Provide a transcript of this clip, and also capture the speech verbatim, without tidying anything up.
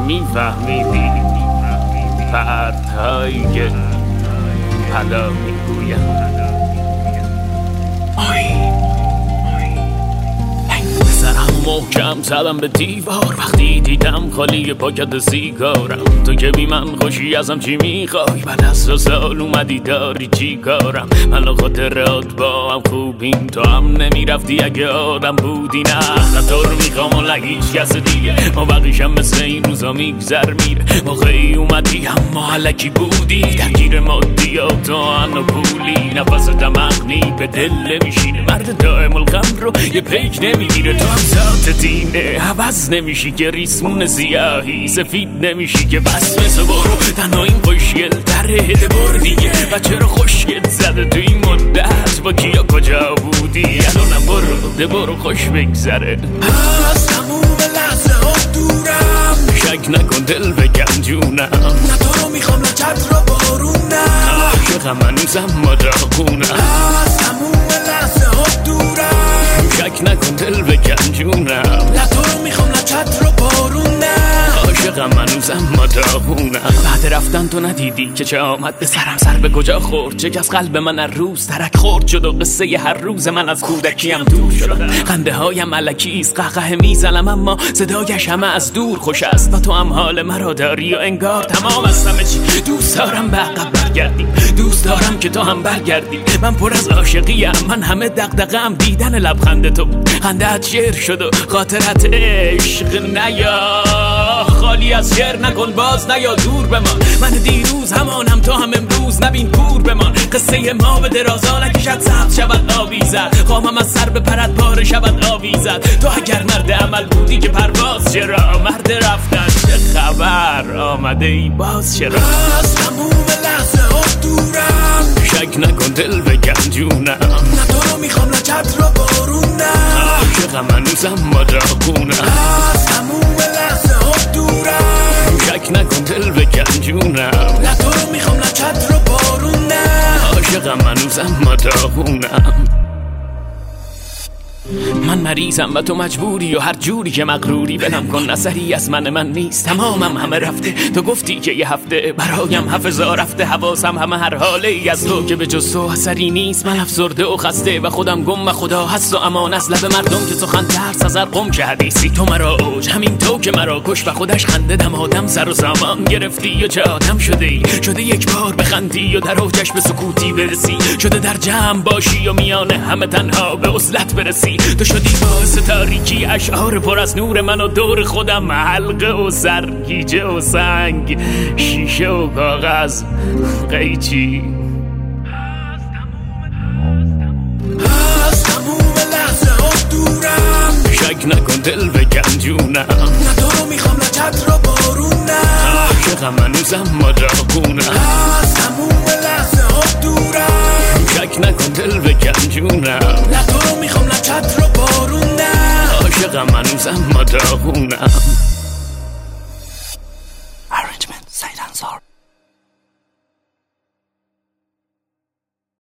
میفهمیدی پرتهایی که حالا میگویم محکم زدم به دیوار وقتی دیدم خالی پاکت سیگارم. تو که بی من خوشی ازم چی میخوای؟ بعد از سه سال اومدی داری چی کارم؟ من و خاطرات با هم خوبیم، تو هم نمیرفتی اگه آدم بودی. نه نه تو رو میخوام و لگیش کس دیگه، ما بقیشم مثل این روزا میگذر میره. موقعی اومدی اما علکی بودی، درگیر مادیات و ان و پولی. نفست دمغنی به دل نمیشینه، مرد دائم الغم رو یه پیک نمیگیره. تو هم ذات دینه عوض نمیشی که ریسمون سیاهی سفید نمیشی که بس مثل برو تنها این خوشگل تره ده بر دیگه. و چرا خوشگل زده تو این مدت با کیا کجا بودی؟ الانم برو ده برو خوش بگذره. از تموم لحظه ها دورم، شک نکن دل بگم جونم. نه تو رو میخوام نه چتر رو بارونم، عاشقم هنوزم ما داغونم. از تموم لحظه ها دورم، شک نکن دل بگم جونم. نه تو رو میخوام نه چتر رو بارونم، عاشقم هنوزم ما داغونم. بعد رفتن تو ندیدی که چه آمد به سرم؟ سر به کجا خورد؟ چه از قلب من هر روز ترک خورد شد و قصه ی هر روز من از کودکیم دور شدم. خنده هایم ملکیست قهقه میزنم اما صدایش همه از دور خوش است. و تو هم حال مرا داری و انگار تمام از همه چی. دوست دارم به عقب برگردیم، دوست دارم که تو هم برگردی. من پر از عاشقیم، من همه دغدغه‌ام دیدن لبخند تو. خنده‌ات شعر شد و خاطرت عشق نیا خالی از شعر نکن باز نیا دور بمان. من دیروز همانم تو هم امروز نبین کور بمان. قصه ما به درازا نکشد سبز شود آویزد، خواهم از سر به پرد پاره شود آویزد. تو اگر مرد عمل بودی که پرواز چرا؟ مرد رفتن چه خبر؟ آمده ای باز چرا؟ از تموم لحظه ها دورم، شک نکن دل بگم جونم. نه تو رو میخوام نه چتر رو بارونم، عاشقم هنوزم ما داغونم. از تموم لحظه ها دورم، شک نکن دل بگم جونم. نه تو رو میخوام نه چتر رو بارونم، عاشقم هنوزم ما داغونم. من مریضم و تو مجبوری و هر جوری که مغروری ولم کن. اثری از من من نیست، تمامم همه رفته. تو گفتی که یه هفته برایم حافظا رفته، حواسم همه هر حاله ای از تو که به جز تو اثری نیست. من افسرده و خسته و خودم گم و خدا هست و امان از لب مردم که سخن ترس از هر قم که حدیثی. تو مرا اوج همین تو که مرا کش و خودش خنده دم آدم سر و سامان گرفتی و چه آدم شده ای. شده یک بار بخندی و در اوجش به سکوتی برسی، شده در جمع باشی و میانه همه تنها به وصلت برسی. تو شدی باعث تاریکی اشعار پر از نور من و دور خودم حلقه و سرگیجه و سنگ شیشه و کاغذ قیچی. از تموم لحظه ها دورم، شک نکن دل بگم جونم. نه تو رو میخوام نه چتر رو بارونم، عاشقم هنوزم ما داغونم. از تموم لحظه ها دورم، شک نکن دل بگم جونم. نه تو رو میخوام نه چتر رو بارونم، عاشقم هنوزم ما داغونم.